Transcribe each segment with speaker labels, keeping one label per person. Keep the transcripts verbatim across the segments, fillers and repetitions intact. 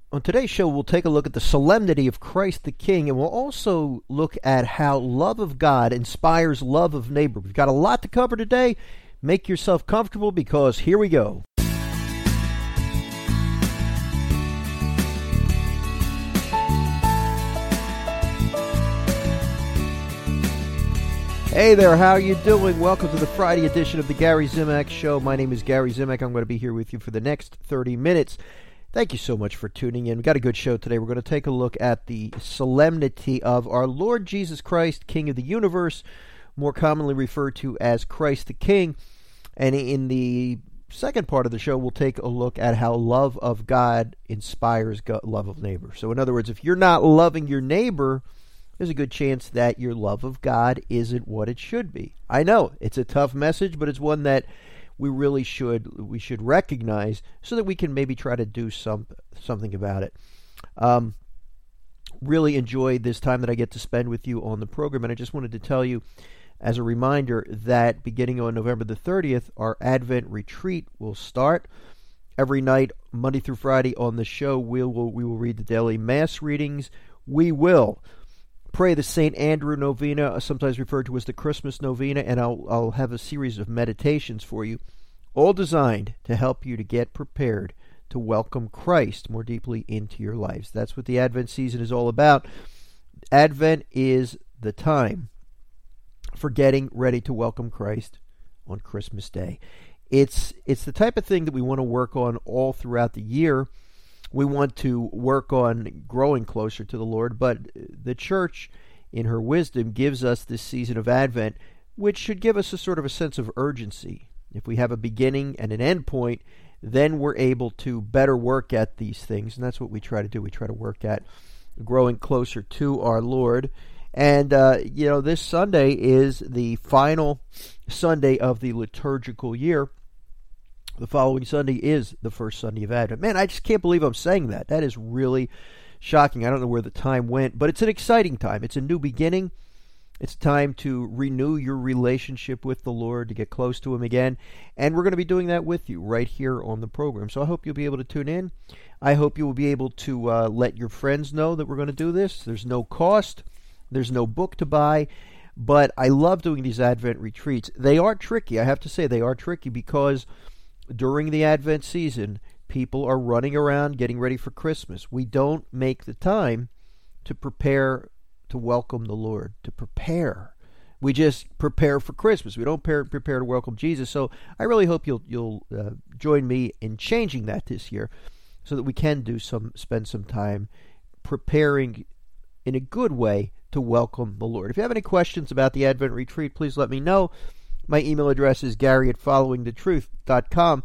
Speaker 1: On today's show, we'll take a look at the solemnity of Christ the King, and we'll also look at how love of God inspires love of neighbor. We've got a lot to cover today. Make yourself comfortable because here we go. Hey there, how are you doing? Welcome to the Friday edition of the Gary Zimak Show. My name is Gary Zimak. I'm going to be here with you for the next thirty minutes. Thank you so much for tuning in. We've got a good show today. We're going to take a look at the solemnity of our Lord Jesus Christ, King of the universe, more commonly referred to as Christ the King. And in the second part of the show, we'll take a look at how love of God inspires God, love of neighbor. So in other words, if you're not loving your neighbor, there's a good chance that your love of God isn't what it should be. I know, it's a tough message, but it's one that we really should we should recognize so that we can maybe try to do some something about it. Um, really enjoyed this time that I get to spend with you on the program, and I just wanted to tell you as a reminder that beginning on November the thirtieth, our Advent retreat will start. Every night, Monday through Friday on the show, we will we will read the daily Mass readings. We will pray the Saint Andrew Novena, sometimes referred to as the Christmas Novena, and I'll, I'll have a series of meditations for you, all designed to help you to get prepared to welcome Christ more deeply into your lives. That's what the Advent season is all about. Advent is the time for getting ready to welcome Christ on Christmas Day. It's, it's the type of thing that we want to work on all throughout the year. We want to work on growing closer to the Lord, but the church, in her wisdom, gives us this season of Advent, which should give us a sort of a sense of urgency. If we have a beginning and an end point, then we're able to better work at these things, and that's what we try to do. We try to work at growing closer to our Lord. And, uh, you know, this Sunday is the final Sunday of the liturgical year. The following Sunday is the first Sunday of Advent. Man, I just can't believe I'm saying that. That is really shocking. I don't know where the time went, but it's an exciting time. It's a new beginning. It's time to renew your relationship with the Lord, to get close to Him again. And we're going to be doing that with you right here on the program. So I hope you'll be able to tune in. I hope you will be able to uh, let your friends know that we're going to do this. There's no cost. There's no book to buy. But I love doing these Advent retreats. They are tricky. I have to say they are tricky because during the Advent season, people are running around getting ready for Christmas. We don't make the time to prepare to welcome the Lord, to prepare. We just prepare for Christmas. We don't prepare, prepare to welcome Jesus. So I really hope you'll you'll uh, join me in changing that this year so that we can do some spend some time preparing in a good way to welcome the Lord. If you have any questions about the Advent retreat, please let me know. My email address is gary at following the truth dot com.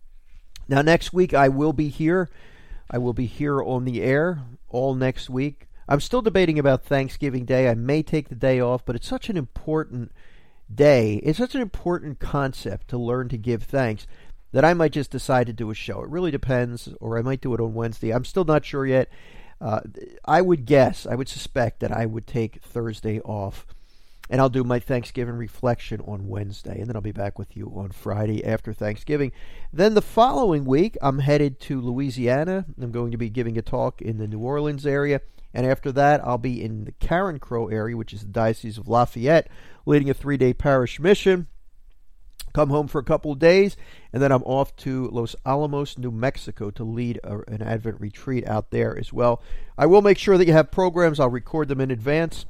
Speaker 1: Now, next week I will be here. I will be here on the air all next week. I'm still debating about Thanksgiving Day. I may take the day off, but it's such an important day. It's such an important concept to learn to give thanks that I might just decide to do a show. It really depends, or I might do it on Wednesday. I'm still not sure yet. Uh, I would guess, I would suspect that I would take Thursday off. And I'll do my Thanksgiving reflection on Wednesday, and then I'll be back with you on Friday after Thanksgiving. Then the following week, I'm headed to Louisiana. I'm going to be giving a talk in the New Orleans area, and after that, I'll be in the Carencro area, which is the Diocese of Lafayette, leading a three-day parish mission. Come home for a couple of days, and then I'm off to Los Alamos, New Mexico, to lead a, an Advent retreat out there as well. I will make sure that you have programs. I'll record them in advance.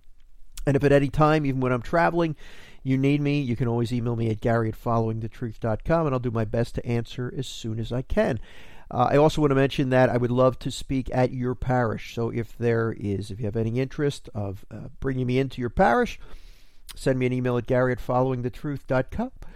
Speaker 1: And if at any time, even when I'm traveling, you need me, you can always email me at gary at following the truth dot com, and I'll do my best to answer as soon as I can. Uh, I also want to mention that I would love to speak at your parish. So if there is, if you have any interest of uh, bringing me into your parish, send me an email at gary at following the truth dot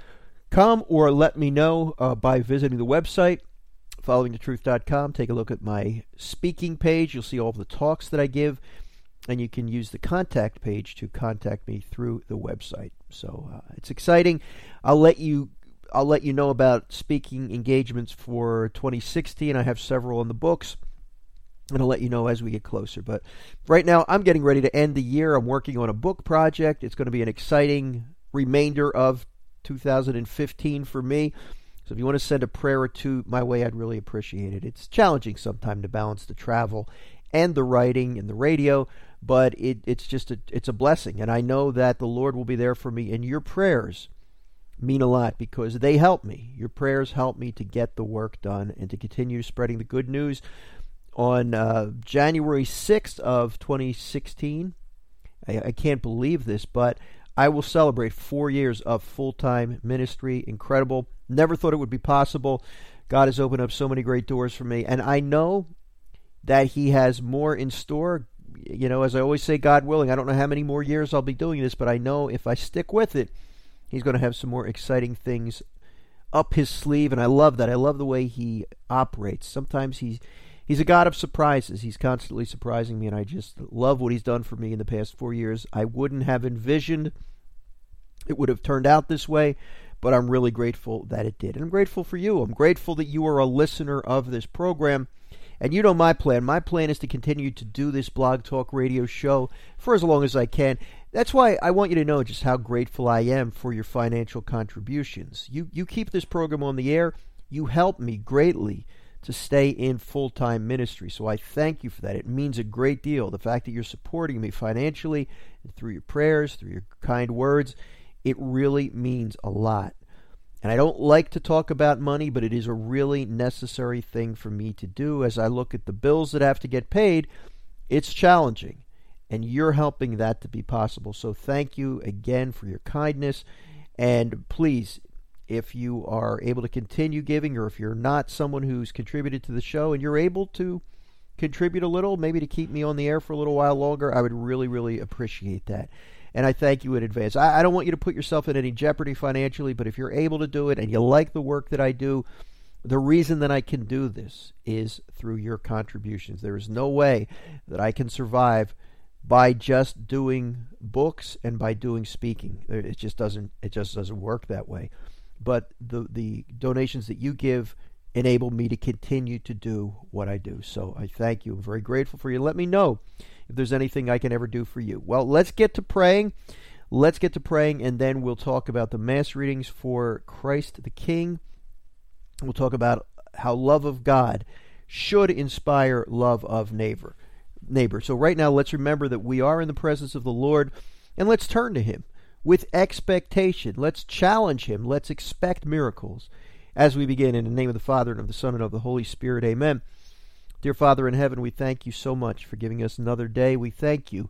Speaker 1: com, or let me know uh, by visiting the website, following the truth dot com. Take a look at my speaking page. You'll see all of the talks that I give. And you can use the contact page to contact me through the website. So uh, it's exciting. I'll let you I'll let you know about speaking engagements for twenty sixteen. I have several in the books, and I'll let you know as we get closer. But right now, I'm getting ready to end the year. I'm working on a book project. It's going to be an exciting remainder of two thousand fifteen for me. So if you want to send a prayer or two my way, I'd really appreciate it. It's challenging sometimes to balance the travel and the writing and the radio, but it, it's just a, it's a blessing. And I know that the Lord will be there for me, and your prayers mean a lot because they help me. Your prayers help me to get the work done and to continue spreading the good news. On uh, January sixth of twenty sixteen, I, I can't believe this, but I will celebrate four years of full-time ministry. Incredible. Never thought it would be possible. God has opened up so many great doors for me, and I know that He has more in store. You know, as I always say, God willing, I don't know how many more years I'll be doing this, but I know if I stick with it, He's going to have some more exciting things up His sleeve, and I love that. I love the way He operates. Sometimes He's He's a God of surprises. He's constantly surprising me, and I just love what He's done for me in the past four years. I wouldn't have envisioned it would have turned out this way, but I'm really grateful that it did. And I'm grateful for you. I'm grateful that you are a listener of this program. And you know my plan. My plan is to continue to do this Blog Talk Radio show for as long as I can. That's why I want you to know just how grateful I am for your financial contributions. You you keep this program on the air. You help me greatly to stay in full-time ministry. So I thank you for that. It means a great deal. The fact that you're supporting me financially and through your prayers, through your kind words, it really means a lot. And I don't like to talk about money, but it is a really necessary thing for me to do. As I look at the bills that have to get paid, it's challenging. And you're helping that to be possible. So thank you again for your kindness. And please, if you are able to continue giving, or if you're not someone who's contributed to the show and you're able to contribute a little, maybe to keep me on the air for a little while longer, I would really, really appreciate that. And I thank you in advance. I, I don't want you to put yourself in any jeopardy financially, but if you're able to do it and you like the work that I do, the reason that I can do this is through your contributions. There is no way that I can survive by just doing books and by doing speaking. It just doesn't it just doesn't work that way. But the the donations that you give enable me to continue to do what I do. So I thank you. I'm very grateful for you. Let me know if there's anything I can ever do for you. Well, let's get to praying. Let's get to praying, and then we'll talk about the Mass readings for Christ the King. We'll talk about how love of God should inspire love of neighbor. neighbor. So right now, let's remember that we are in the presence of the Lord, and let's turn to Him with expectation. Let's challenge Him. Let's expect miracles as we begin. In the name of the Father, and of the Son, and of the Holy Spirit. Amen. Dear Father in heaven, we thank you so much for giving us another day. We thank you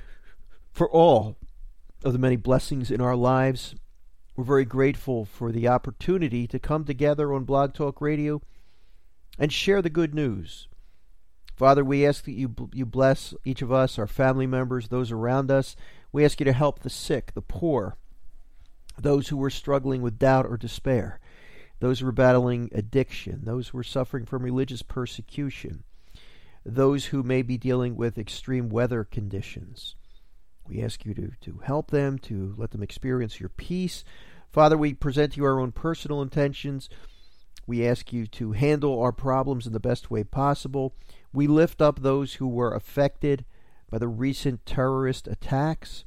Speaker 1: for all of the many blessings in our lives. We're very grateful for the opportunity to come together on Blog Talk Radio and share the good news. Father, we ask that you you bless each of us, our family members, those around us. We ask you to help the sick, the poor, those who are struggling with doubt or despair, those who are battling addiction, those who are suffering from religious persecution, those who may be dealing with extreme weather conditions. We ask you to, to help them, to let them experience your peace. Father, we present to you our own personal intentions. We ask you to handle our problems in the best way possible. We lift up those who were affected by the recent terrorist attacks.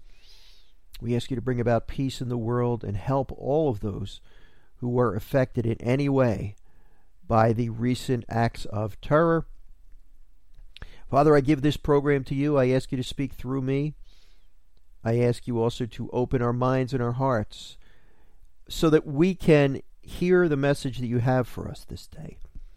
Speaker 1: We ask you to bring about peace in the world and help all of those who were affected in any way by the recent acts of terror. Father, I give this program to you. I ask you to speak through me. I ask you also to open our minds and our hearts so that we can hear the message that you have for us this day.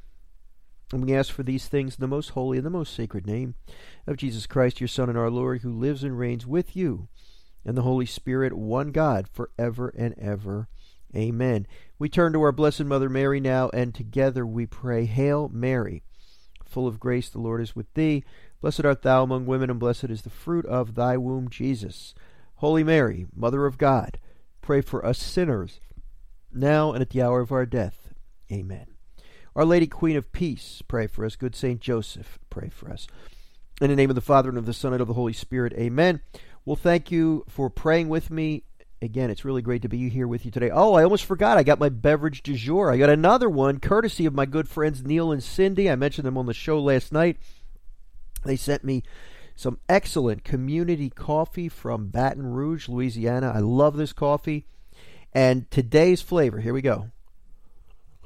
Speaker 1: And we ask for these things in the most holy and the most sacred name of Jesus Christ, your Son and our Lord, who lives and reigns with you and the Holy Spirit, one God, forever and ever. Amen. We turn to our Blessed Mother Mary now, and together we pray, Hail Mary, full of grace, the Lord is with thee. Blessed art thou among women, and blessed is the fruit of thy womb, Jesus. Holy Mary, Mother of God, pray for us sinners, now and at the hour of our death. Amen. Our Lady, Queen of Peace, pray for us. Good Saint Joseph, pray for us. In the name of the Father, and of the Son, and of the Holy Spirit. Amen. Well, thank you for praying with me. Again, it's really great to be here with you today. Oh, I almost forgot. I got my beverage du jour. I got another one, courtesy of my good friends Neil and Cindy. I mentioned them on the show last night. They sent me some excellent community coffee from Baton Rouge, Louisiana. I love this coffee. And today's flavor, here we go.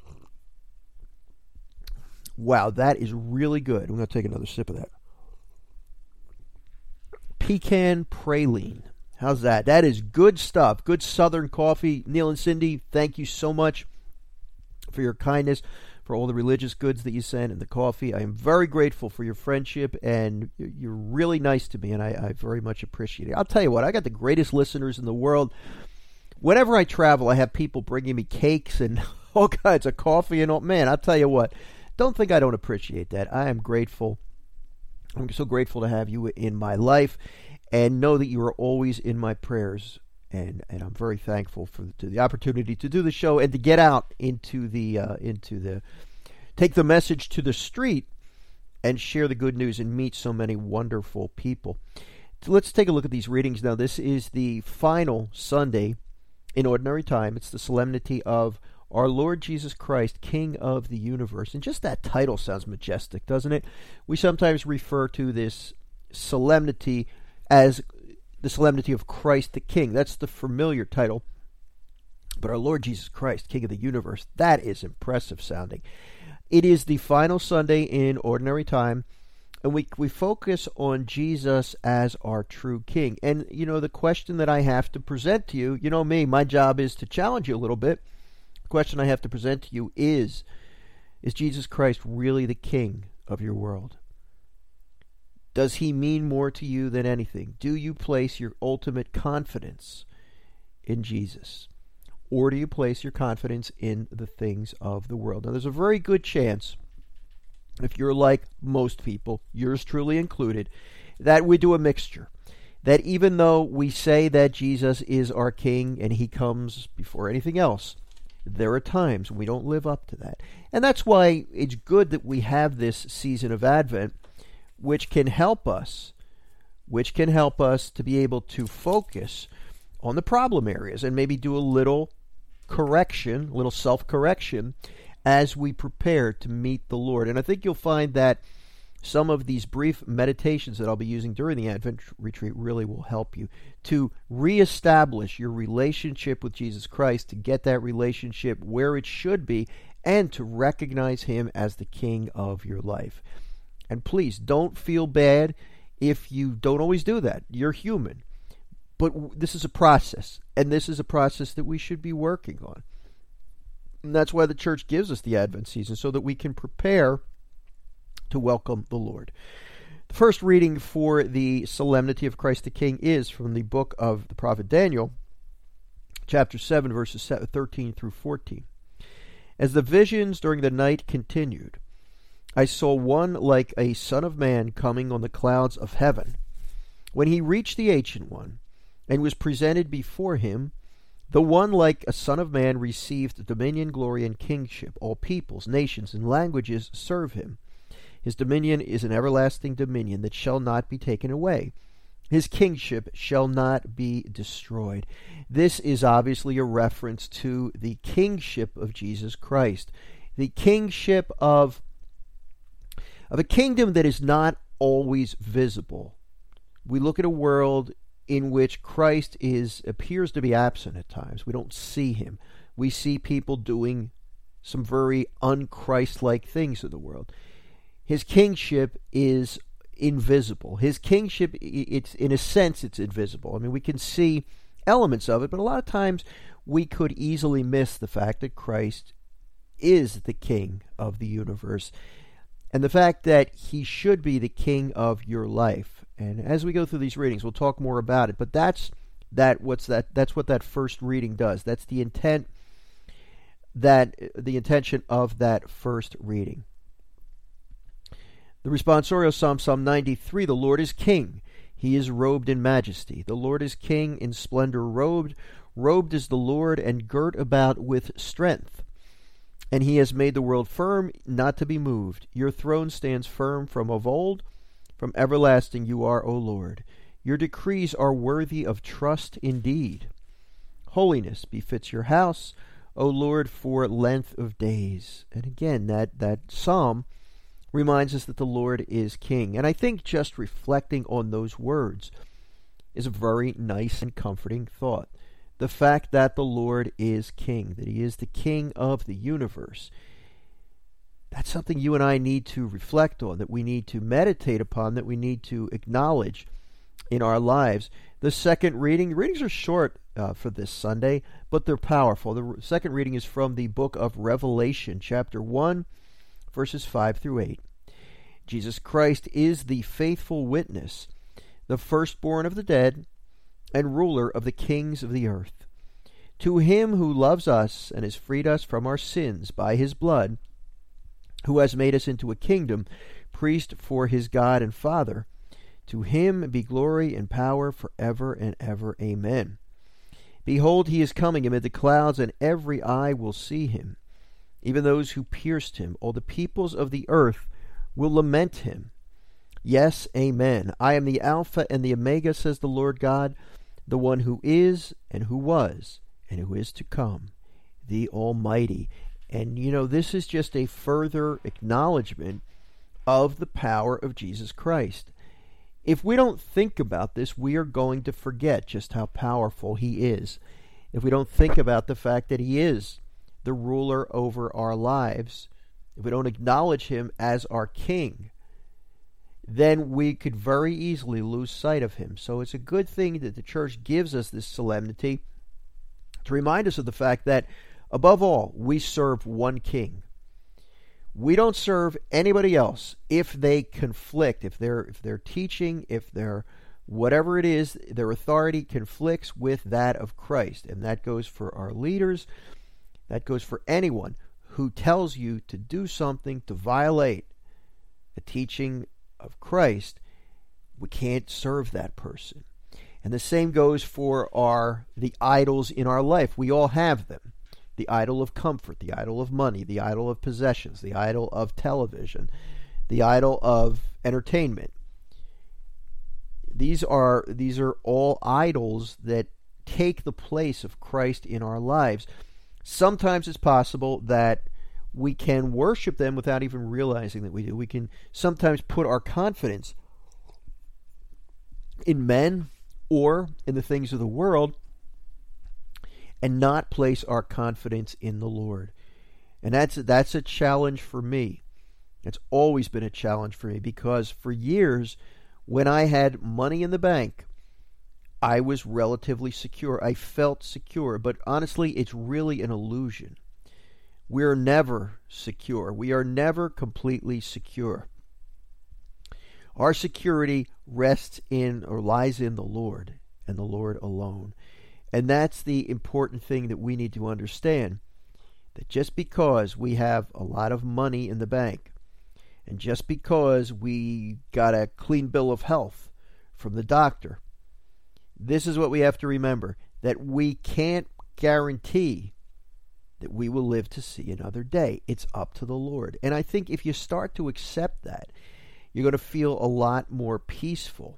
Speaker 1: Wow, that is really good. I'm going to take another sip of that. Pecan praline. How's that? That is good stuff. Good Southern coffee. Neil and Cindy, thank you so much for your kindness, for all the religious goods that you sent and the coffee. I am very grateful for your friendship, and you're really nice to me, and I, I very much appreciate it. I'll tell you what, I got the greatest listeners in the world. Whenever I travel, I have people bringing me cakes and all kinds of coffee and all. Man, I'll tell you what, don't think I don't appreciate that. I am grateful. I'm so grateful to have you in my life, and know that you are always in my prayers. And and I'm very thankful for the, the opportunity to do the show and to get out into the uh, into the take the message to the street and share the good news and meet so many wonderful people. So let's take a look at these readings now. This is the final Sunday in Ordinary Time. It's the solemnity of our Lord Jesus Christ, King of the universe. And just that title sounds majestic, doesn't it? We sometimes refer to this solemnity as the solemnity of Christ the King. That's the familiar title. But our Lord Jesus Christ, King of the universe, that is impressive sounding. It is the final Sunday in Ordinary Time, and we we focus on Jesus as our true King. And, you know, the question that I have to present to you, you know me, my job is to challenge you a little bit. The question I have to present to you is, is Jesus Christ really the King of your world? Does he mean more to you than anything? Do you place your ultimate confidence in Jesus? Or do you place your confidence in the things of the world? Now, there's a very good chance, if you're like most people, yours truly included, that we do a mixture. That even though we say that Jesus is our King and he comes before anything else, there are times when we don't live up to that. And that's why it's good that we have this season of Advent, which can help us, which can help us to be able to focus on the problem areas and maybe do a little correction, a little self-correction as we prepare to meet the Lord. And I think you'll find that some of these brief meditations that I'll be using during the Advent retreat really will help you to reestablish your relationship with Jesus Christ, to get that relationship where it should be, and to recognize him as the King of your life. And please, don't feel bad if you don't always do that. You're human. But this is a process, and this is a process that we should be working on. And that's why the church gives us the Advent season, so that we can prepare to welcome the Lord. The first reading for the solemnity of Christ the King is from the book of the prophet Daniel, chapter seven, verses thirteen through fourteen. As the visions during the night continued, I saw one like a son of man coming on the clouds of heaven. When he reached the Ancient One and was presented before him, the one like a son of man received dominion, glory, and kingship. All peoples, nations, and languages serve him. His dominion is an everlasting dominion that shall not be taken away. His kingship shall not be destroyed. This is obviously a reference to the kingship of Jesus Christ, the kingship of of a kingdom that is not always visible. We look at a world in which Christ is appears to be absent at times. We don't see him. We see people doing some very un-Christ-like things in the world. His kingship is invisible. His kingship, it's in a sense, it's invisible. I mean, we can see elements of it, but a lot of times we could easily miss the fact that Christ is the King of the universe, and the fact that he should be the King of your life. And as we go through these readings, we'll talk more about it. But that's that. What's that? That's what that first reading does. That's the intent. That the intention of that first reading. The responsorial psalm, Psalm ninety-three. The Lord is King. He is robed in majesty. The Lord is King in splendor robed. Robed is the Lord and girt about with strength. And he has made the world firm, not to be moved. Your throne stands firm from of old. From everlasting you are, O Lord. Your decrees are worthy of trust indeed. Holiness befits your house, O Lord, for length of days. And again, that, that psalm reminds us that the Lord is King. And I think just reflecting on those words is a very nice and comforting thought. The fact that the Lord is King, that he is the King of the universe. That's something you and I need to reflect on, that we need to meditate upon, that we need to acknowledge in our lives. The second reading, readings are short uh, for this Sunday, but they're powerful. The second reading is from the book of Revelation, chapter one, verses five through eight. Jesus Christ is the faithful witness, the firstborn of the dead, and ruler of the kings of the earth. To him who loves us and has freed us from our sins by his blood, who has made us into a kingdom, priest for his God and Father, to him be glory and power forever and ever. Amen. Behold, he is coming amid the clouds, and every eye will see him, even those who pierced him. All the peoples of the earth will lament him. Yes, amen. I am the Alpha and the Omega, says the Lord God, the one who is and who was and who is to come, the Almighty. And, you know, this is just a further acknowledgement of the power of Jesus Christ. If we don't think about this, we are going to forget just how powerful he is. If we don't think about the fact that he is the ruler over our lives, if we don't acknowledge him as our king, then we could very easily lose sight of him. So it's a good thing that the church gives us this solemnity to remind us of the fact that, above all, we serve one king. We don't serve anybody else if they conflict, if their if their teaching, if their whatever it is, their authority conflicts with that of Christ. And that goes for our leaders. That goes for anyone who tells you to do something to violate the teaching of Christ. We can't serve that person. And the same goes for our the idols in our life. We all have them. The idol of comfort, the idol of money, the idol of possessions, the idol of television, the idol of entertainment. These are these are all idols that take the place of Christ in our lives. Sometimes it's possible that we can worship them without even realizing that we do. We can sometimes put our confidence in men or in the things of the world and not place our confidence in the Lord. And that's that's a challenge for me. It's always been a challenge for me, because for years, when I had money in the bank, I was relatively secure. I felt secure, but honestly, it's really an illusion. We're never secure. We are never completely secure. Our security rests in or lies in the Lord and the Lord alone. And that's the important thing that we need to understand, that just because we have a lot of money in the bank, and just because we got a clean bill of health from the doctor, this is what we have to remember, that we can't guarantee that we will live to see another day. It's up to the Lord. And I think if you start to accept that, you're going to feel a lot more peaceful.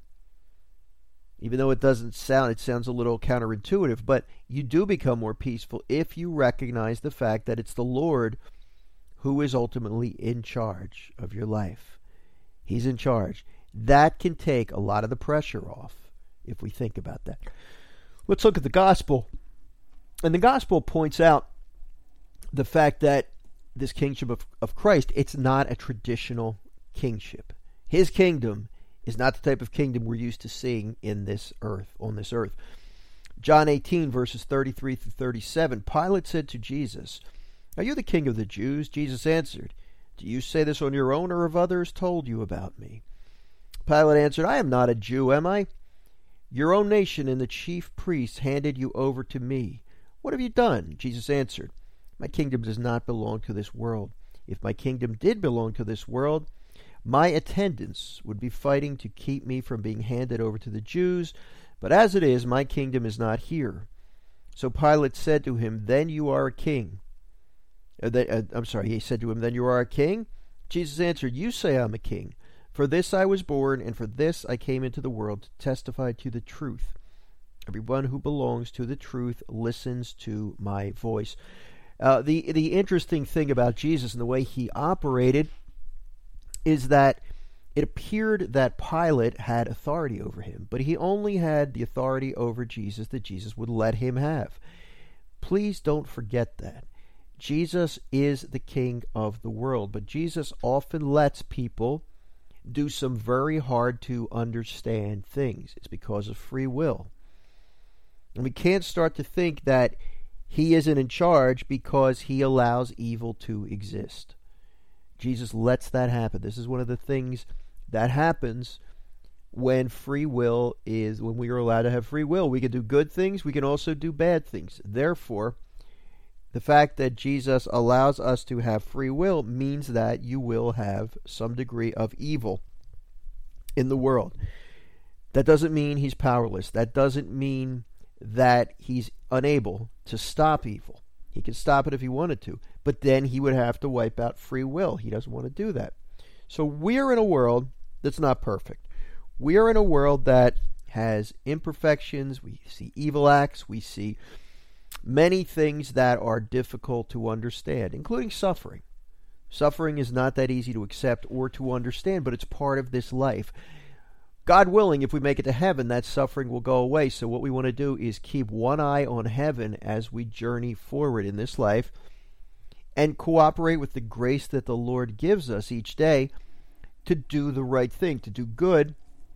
Speaker 1: Even though it doesn't sound, it sounds a little counterintuitive, but you do become more peaceful if you recognize the fact that it's the Lord who is ultimately in charge of your life. He's in charge. That can take a lot of the pressure off if we think about that. Let's look at the gospel. And the gospel points out the fact that this kingship of, of Christ, it's not a traditional kingship. His kingdom is not the type of kingdom we're used to seeing in this earth, on this earth. John eighteen, verses thirty-three through thirty-seven, Pilate said to Jesus, "Are you the king of the Jews?" Jesus answered, "Do you say this on your own, or have others told you about me?" Pilate answered, "I am not a Jew, am I? Your own nation and the chief priests handed you over to me. What have you done?" Jesus answered, "My kingdom does not belong to this world. If my kingdom did belong to this world, my attendants would be fighting to keep me from being handed over to the Jews, but as it is, my kingdom is not here." So Pilate said to him, "Then you are a king." Uh, they, uh, I'm sorry, he said to him, "Then you are a king?" Jesus answered, "You say I'm a king. For this I was born, and for this I came into the world, to testify to the truth. Everyone who belongs to the truth listens to my voice." Uh, the, the interesting thing about Jesus and the way he operated is that it appeared that Pilate had authority over him, but he only had the authority over Jesus that Jesus would let him have. Please don't forget that. Jesus is the king of the world, but Jesus often lets people do some very hard to understand things. It's because of free will. And we can't start to think that he isn't in charge because he allows evil to exist. Jesus lets that happen. This is one of the things that happens when free will is, when we are allowed to have free will. We can do good things, we can also do bad things. Therefore, the fact that Jesus allows us to have free will means that you will have some degree of evil in the world. That doesn't mean he's powerless. That doesn't mean that he's unable to stop evil. He can stop it if he wanted to, but then he would have to wipe out free will. He doesn't want to do that. So we're in a world that's not perfect. We are in a world that has imperfections. We see evil acts. We see many things that are difficult to understand, including suffering. Suffering is not that easy to accept or to understand, but it's part of this life. God willing, if we make it to heaven, that suffering will go away. So what we want to do is keep one eye on heaven as we journey forward in this life and cooperate with the grace that the Lord gives us each day to do the right thing, to do good.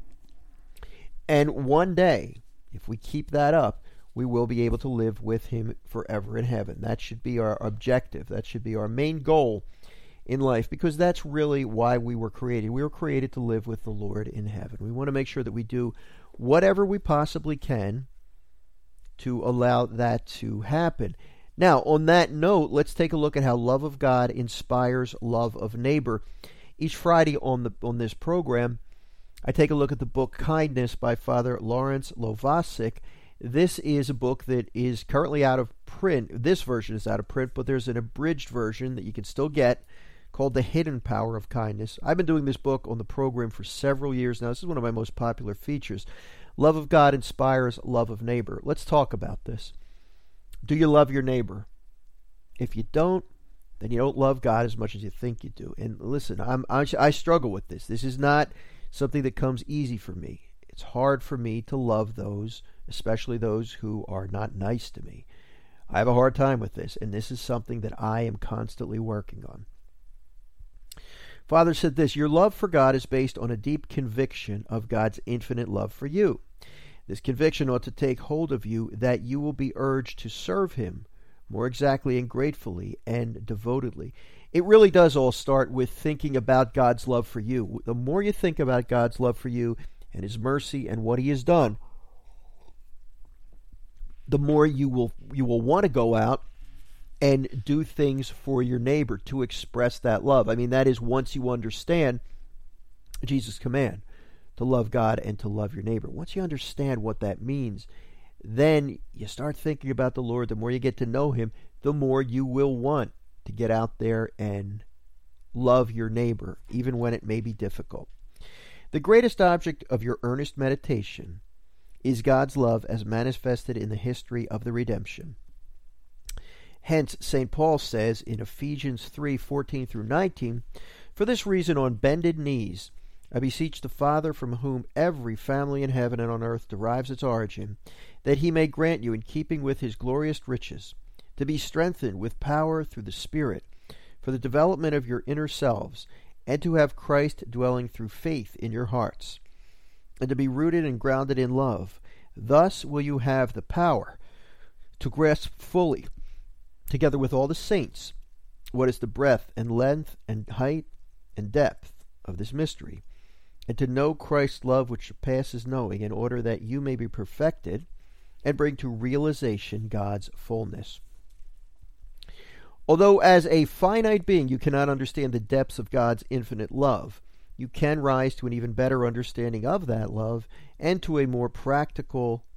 Speaker 1: And one day, if we keep that up, we will be able to live with him forever in heaven. That should be our objective. That should be our main goal in life, because that's really why we were created. We were created to live with the Lord in heaven. We want to make sure that we do whatever we possibly can to allow that to happen. Now, on that note, let's take a look at how love of God inspires love of neighbor. Each Friday on the on this program, I take a look at the book Kindness by Father Lawrence Lovasic. This is a book that is currently out of print. This version is out of print, but there's an abridged version that you can still get called The Hidden Power of Kindness. I've been doing this book on the program for several years now. This is one of my most popular features. Love of God inspires love of neighbor. Let's talk about this. Do you love your neighbor? If you don't, then you don't love God as much as you think you do. And listen, I'm, I, I struggle with this. This is not something that comes easy for me. It's hard for me to love those, especially those who are not nice to me. I have a hard time with this, and this is something that I am constantly working on. Father said this: your love for God is based on a deep conviction of God's infinite love for you. This conviction ought to take hold of you that you will be urged to serve him more exactly and gratefully and devotedly. It really does all start with thinking about God's love for you. The more you think about God's love for you and his mercy and what he has done, the more you will you will want to go out and do things for your neighbor to express that love. I mean, that is once you understand Jesus' command to love God and to love your neighbor. Once you understand what that means, then you start thinking about the Lord. The more you get to know him, the more you will want to get out there and love your neighbor, even when it may be difficult. The greatest object of your earnest meditation is God's love as manifested in the history of the redemption. Hence, Saint Paul says in Ephesians three fourteen through nineteen, for this reason, on bended knees, I beseech the Father, from whom every family in heaven and on earth derives its origin, that he may grant you, in keeping with his glorious riches, to be strengthened with power through the Spirit, for the development of your inner selves, and to have Christ dwelling through faith in your hearts, and to be rooted and grounded in love. Thus will you have the power to grasp fully, together with all the saints, what is the breadth and length and height and depth of this mystery, and to know Christ's love which surpasses knowing, in order that you may be perfected and bring to realization God's fullness. Although as a finite being you cannot understand the depths of God's infinite love, you can rise to an even better understanding of that love and to a more practical,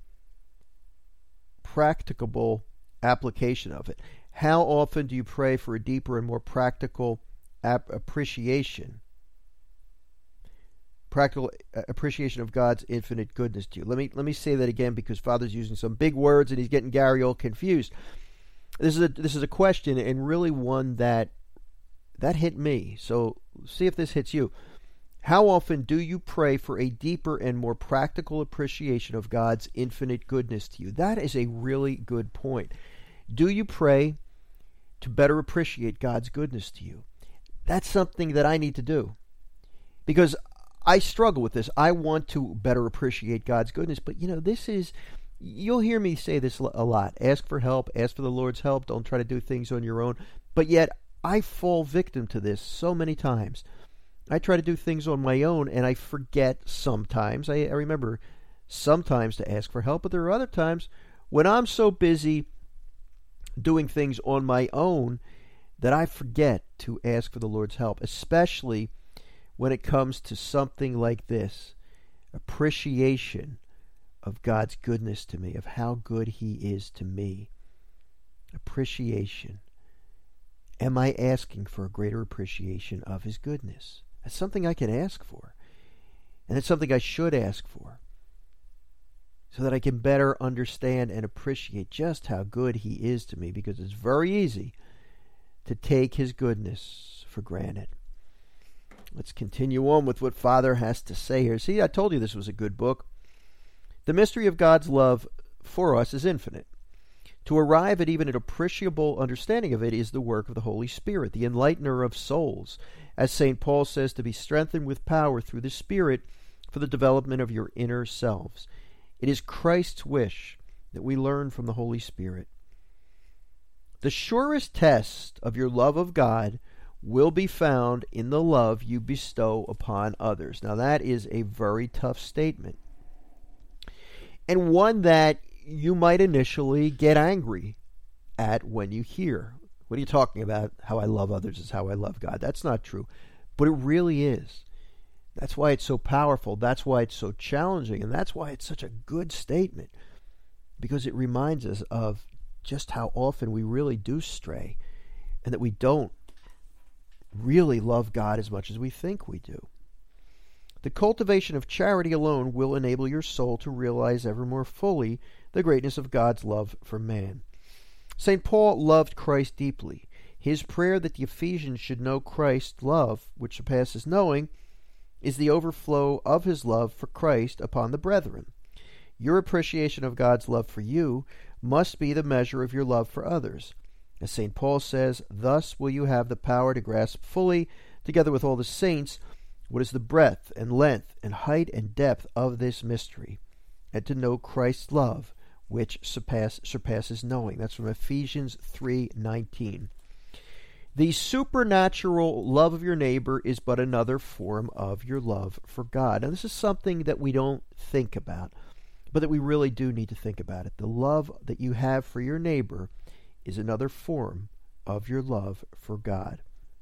Speaker 1: practicable application of it. How often do you pray for a deeper and more practical ap- appreciation practical appreciation of God's infinite goodness to you? Let me let me say that again, because Father's using some big words and he's getting Gary all confused. This is a this is a question, and really one that that hit me. So see if this hits you. How often do you pray for a deeper and more practical appreciation of God's infinite goodness to you? That is a really good point. Do you pray to better appreciate God's goodness to you. That's something that I need to do, because I struggle with this. I want to better appreciate God's goodness, but you know, this is, you'll hear me say this a lot. Ask for help, ask for the Lord's help. Don't try to do things on your own. But yet, I fall victim to this so many times. I try to do things on my own, and I forget sometimes. I, I remember sometimes to ask for help, but there are other times when I'm so busy doing things on my own that I forget to ask for the Lord's help, especially when it comes to something like this, appreciation of God's goodness to me, of how good He is to me. Appreciation. Am I asking for a greater appreciation of His goodness? That's something I can ask for. And it's something I should ask for, so that I can better understand and appreciate just how good He is to me, because it's very easy to take His goodness for granted. Let's continue on with what Father has to say here. See, I told you this was a good book. The mystery of God's love for us is infinite. To arrive at even an appreciable understanding of it is the work of the Holy Spirit, the enlightener of souls, as Saint Paul says, to be strengthened with power through the Spirit for the development of your inner selves. It is Christ's wish that we learn from the Holy Spirit. The surest test of your love of God will be found in the love you bestow upon others. Now, that is a very tough statement, and one that you might initially get angry at when you hear. What are you talking about? How I love others is how I love God. That's not true, but it really is. That's why it's so powerful. That's why it's so challenging, and that's why it's such a good statement, because it reminds us of just how often we really do stray, and that we don't really love God as much as we think we do. The cultivation of charity alone will enable your soul to realize ever more fully the greatness of God's love for man. Saint Paul loved Christ deeply. His prayer that the Ephesians should know Christ's love, which surpasses knowing, is the overflow of his love for Christ upon the brethren. Your appreciation of God's love for you must be the measure of your love for others. As Saint Paul says, thus will you have the power to grasp fully, together with all the saints, what is the breadth and length and height and depth of this mystery, and to know Christ's love, which surpass, surpasses knowing. That's from Ephesians three nineteen. The supernatural love of your neighbor is but another form of your love for God. And this is something that we don't think about, but that we really do need to think about it. The love that you have for your neighbor is another form of your love for God.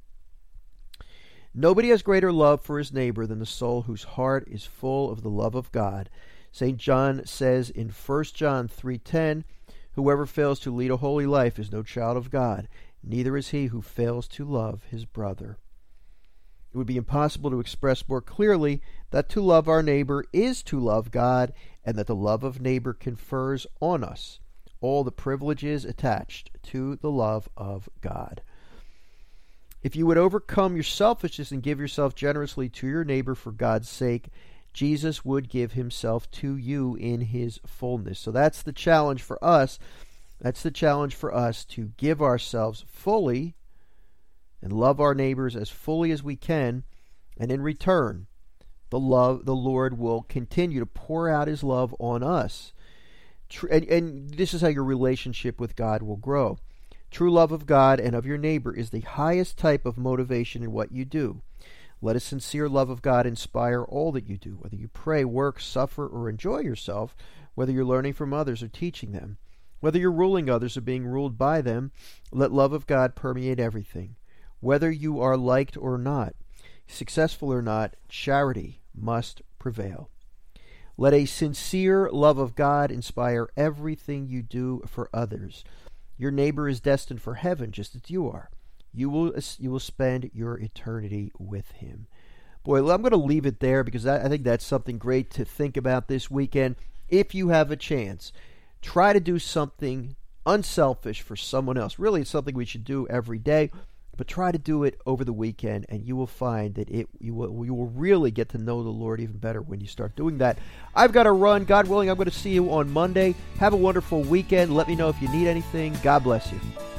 Speaker 1: Nobody has greater love for his neighbor than the soul whose heart is full of the love of God. Saint John says in First John three ten, whoever fails to lead a holy life is no child of God, neither is he who fails to love his brother. It would be impossible to express more clearly that to love our neighbor is to love God, and that the love of neighbor confers on us all the privileges attached to the love of God. If you would overcome your selfishness and give yourself generously to your neighbor for God's sake, Jesus would give himself to you in his fullness. So that's the challenge for us. That's the challenge for us, to give ourselves fully and love our neighbors as fully as we can, and in return, the love the Lord will continue to pour out his love on us. And, and this is how your relationship with God will grow. True love of God and of your neighbor is the highest type of motivation in what you do. Let a sincere love of God inspire all that you do, whether you pray, work, suffer, or enjoy yourself, whether you're learning from others or teaching them, whether you're ruling others or being ruled by them. Let love of God permeate everything. Whether you are liked or not, successful or not, charity must prevail. Let a sincere love of God inspire everything you do for others. Your neighbor is destined for heaven just as you are. You will you will spend your eternity with him. Boy, I'm going to leave it there, because I, I think that's something great to think about this weekend. If you have a chance, try to do something unselfish for someone else. Really, it's something we should do every day, but try to do it over the weekend, and you will find that it you will you will really get to know the Lord even better when you start doing that. I've got to run. God willing, I'm going to see you on Monday. Have a wonderful weekend. Let me know if you need anything. God bless you.